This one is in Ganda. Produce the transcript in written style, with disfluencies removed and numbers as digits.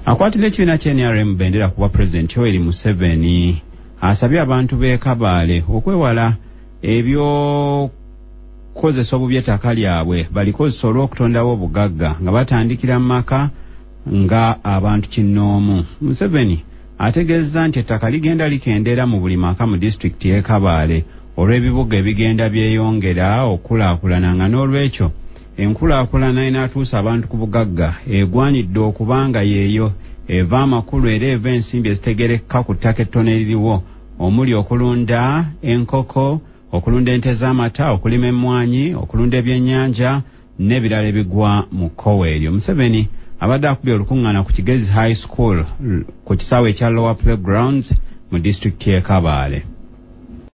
Akwatira ekibiina ky'NRM bendera kuba President Yoweri Museveni asabye abantu b'e Kabale okwewala kozesa obubi ettaka lyabwe balikozesa olw'okutondawo obugagga nga batandikira mu maka nga abantu kinnoomu. Museveni ategeezza nti ettaka ligenda likendeera mu buli maka mu disitulikiti y'e Kabale olw'ebibuga ebigenda byeyongera okukulaakulana nga n'olwekyo enkulaakulana inaatuusa abantu ku bugagga egwanidde okubanga yeeyo eva amakulu era eva ensimbi ezitegerekka ku ttaka ettono eririwo omuli okulunda enkoko, okulunda ente z'amata, okulima emmwanyi, okulunda ebyennyanja n'ebirala ebigwa mu kkowa eryo. Museveni abadde akubye olukuŋŋaana ku Kigezi High School ku kisaawe ekya Lower Playgrounds mu disitulikiti y'e Kabale.